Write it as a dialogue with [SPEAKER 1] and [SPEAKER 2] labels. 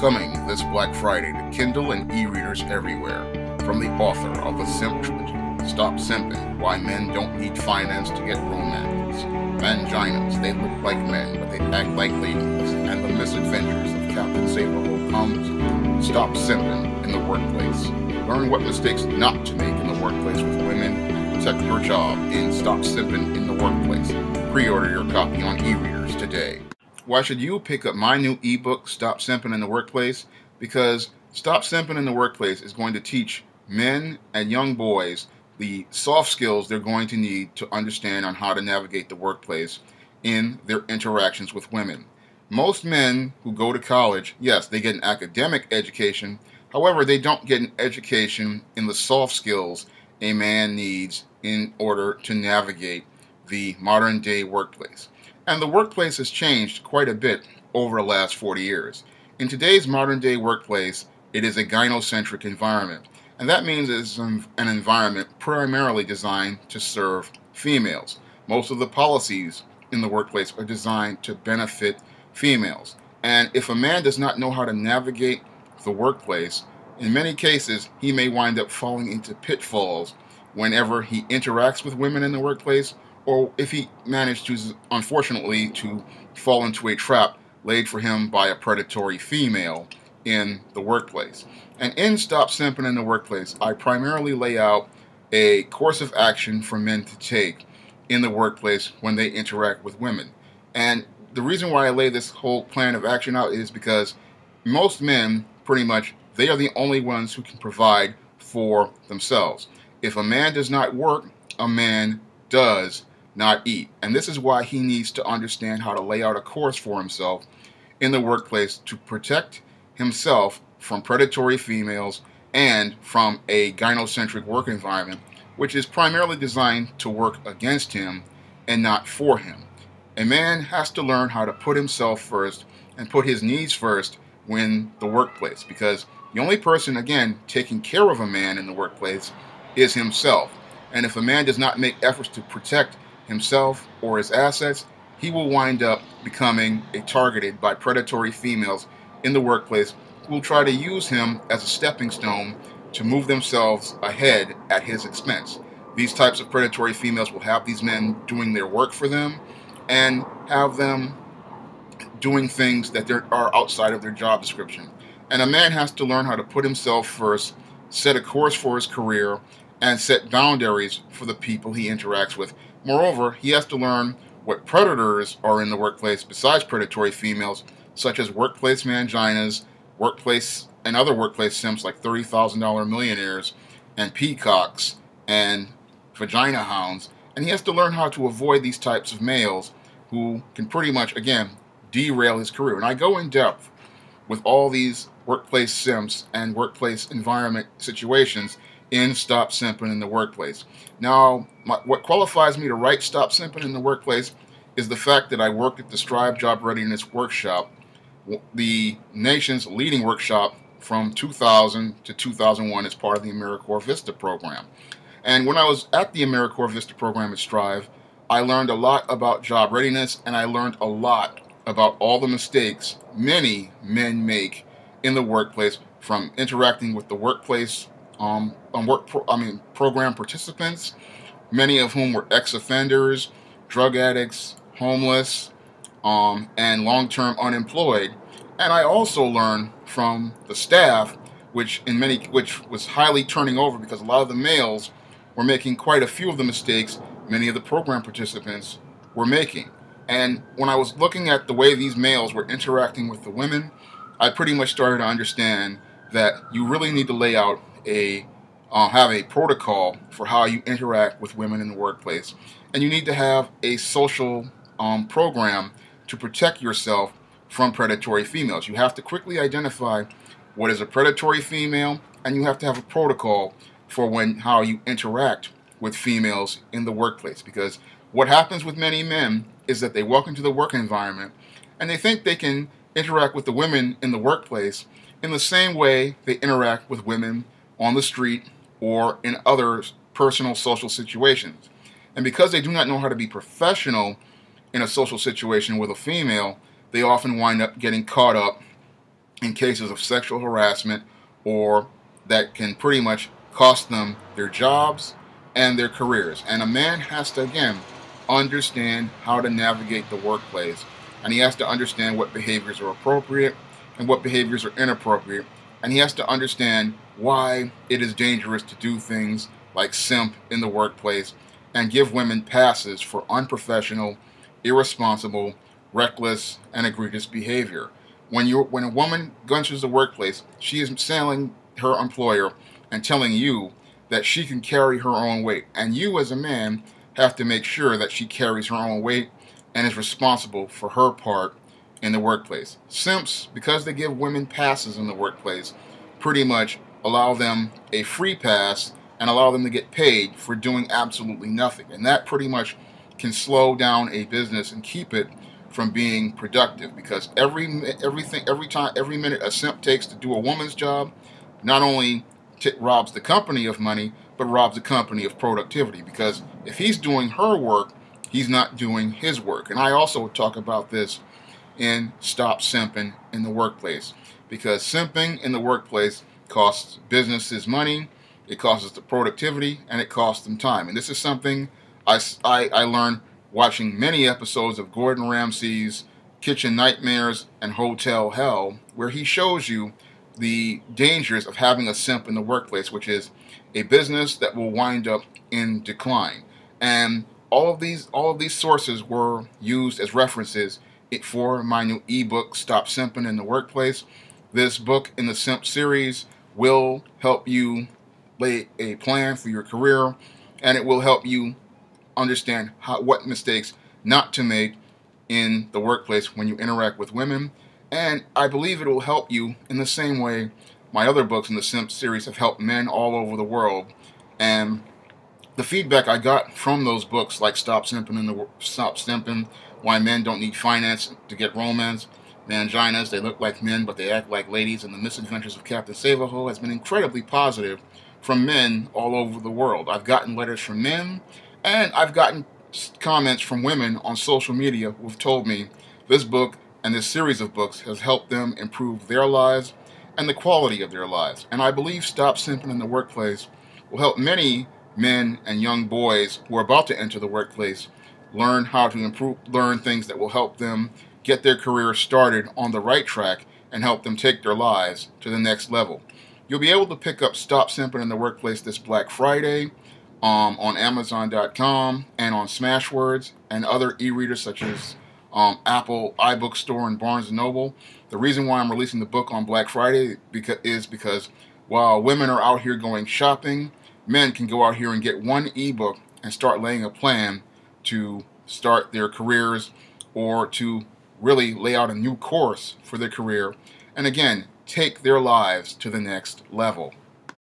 [SPEAKER 1] Coming this Black Friday to Kindle and e-readers everywhere, from the author of the Simp Trilogy, Stop Simping, Why Men Don't Need Finance to Get Romance, Vanginas, They Look Like Men But They Act Like Ladies, and the Misadventures of Captain Saberho comes Stop Simping in the Workplace. Learn what mistakes not to make in the workplace with women and protect your job in Stop Simping in the Workplace. Pre-order your copy on e-readers today. Why should you pick up my new ebook, Stop Simping in the Workplace? Because Stop Simping in the Workplace is going to teach men and young boys the soft skills they're going to need to understand on how to navigate the workplace in their interactions with women. Most men who go to college, yes, they get an academic education. However, they don't get an education in the soft skills a man needs in order to navigate the modern day workplace. And the workplace has changed quite a bit over the last 40 years. In today's modern day workplace, it is a gynocentric environment. And that means it's an environment primarily designed to serve females. Most of the policies in the workplace are designed to benefit females. And if a man does not know how to navigate the workplace, in many cases, he may wind up falling into pitfalls whenever he interacts with women in the workplace, or if he managed to, unfortunately, to fall into a trap laid for him by a predatory female in the workplace. And in Stop Simping in the Workplace, I primarily lay out a course of action for men to take in the workplace when they interact with women. And the reason why I lay this whole plan of action out is because most men, pretty much, they are the only ones who can provide for themselves. If a man does not work, a man does not eat. And this is why he needs to understand how to lay out a course for himself in the workplace to protect himself from predatory females and from a gynocentric work environment, which is primarily designed to work against him and not for him. A man has to learn how to put himself first and put his needs first in the workplace, because the only person, again, taking care of a man in the workplace is himself. And if a man does not make efforts to protect himself or his assets, he will wind up becoming targeted by predatory females in the workplace who will try to use him as a stepping stone to move themselves ahead at his expense. These types of predatory females will have these men doing their work for them and have them doing things that are outside of their job description. And a man has to learn how to put himself first, set a course for his career, and set boundaries for the people he interacts with. Moreover, he has to learn what predators are in the workplace besides predatory females, such as workplace manginas, workplace and other workplace simps like $30,000 millionaires and peacocks and vagina hounds. And he has to learn how to avoid these types of males who can pretty much, again, derail his career. And I go in depth with all these workplace simps and workplace environment situations in Stop Simping in the Workplace. Now, what qualifies me to write Stop Simping in the Workplace is the fact that I worked at the Strive Job Readiness Workshop, the nation's leading workshop from 2000 to 2001 as part of the AmeriCorps Vista program. And when I was at the AmeriCorps Vista program at Strive, I learned a lot about job readiness, and I learned a lot about all the mistakes many men make in the workplace, from interacting with the workplace program participants, many of whom were ex-offenders, drug addicts, homeless, and long-term unemployed. And I also learned from the staff, which was highly turning over because a lot of the males were making quite a few of the mistakes many of the program participants were making. And when I was looking at the way these males were interacting with the women, I pretty much started to understand that you really need to lay out have a protocol for how you interact with women in the workplace. And you need to have a social program to protect yourself from predatory females. You have to quickly identify what is a predatory female, and you have to have a protocol for how you interact with females in the workplace. Because what happens with many men is that they walk into the work environment and they think they can interact with the women in the workplace in the same way they interact with women on the street or in other personal social situations. And because they do not know how to be professional in a social situation with a female, they often wind up getting caught up in cases of sexual harassment, or that can pretty much cost them their jobs and their careers. And a man has to, again, understand how to navigate the workplace. And he has to understand what behaviors are appropriate and what behaviors are inappropriate. And he has to understand why it is dangerous to do things like simp in the workplace and give women passes for unprofessional, irresponsible, reckless, and egregious behavior. When a woman enters the workplace, she is selling her employer and telling you that she can carry her own weight. And you as a man have to make sure that she carries her own weight and is responsible for her part in the workplace. Simps, because they give women passes in the workplace, pretty much allow them a free pass and allow them to get paid for doing absolutely nothing. And that pretty much can slow down a business and keep it from being productive, because every minute a simp takes to do a woman's job not only robs the company of money, but robs the company of productivity, because if he's doing her work, he's not doing his work. And I also talk about this in Stop Simping in the Workplace, because simping in the workplace costs businesses money, it costs the productivity, and it costs them time. And this is something I learned watching many episodes of Gordon Ramsay's Kitchen Nightmares and Hotel Hell, where he shows you the dangers of having a simp in the workplace, which is a business that will wind up in decline. And all of these sources were used as references for my new ebook, Stop Simping in the Workplace. This book in the Simp series will help you lay a plan for your career, and it will help you understand what mistakes not to make in the workplace when you interact with women. And I believe it will help you in the same way my other books in the Simp series have helped men all over the world. And the feedback I got from those books, like Stop Simping, Why Men Don't Need Finance to Get Romance, Manginas, They Look Like Men But They Act Like Ladies, and The Misadventures of Captain Save-A-Ho, has been incredibly positive from men all over the world. I've gotten letters from men, and I've gotten comments from women on social media who have told me this book and this series of books has helped them improve their lives and the quality of their lives. And I believe Stop Simping in the Workplace will help many men and young boys who are about to enter the workplace learn how to learn things that will help them get their career started on the right track and help them take their lives to the next level. You'll be able to pick up Stop Simping in the Workplace this Black Friday on Amazon.com and on Smashwords and other e-readers such as Apple iBookstore and Barnes & Noble. The reason why I'm releasing the book on Black Friday is because while women are out here going shopping, men can go out here and get one ebook and start laying a plan to start their careers or to really lay out a new course for their career, and again, take their lives to the next level.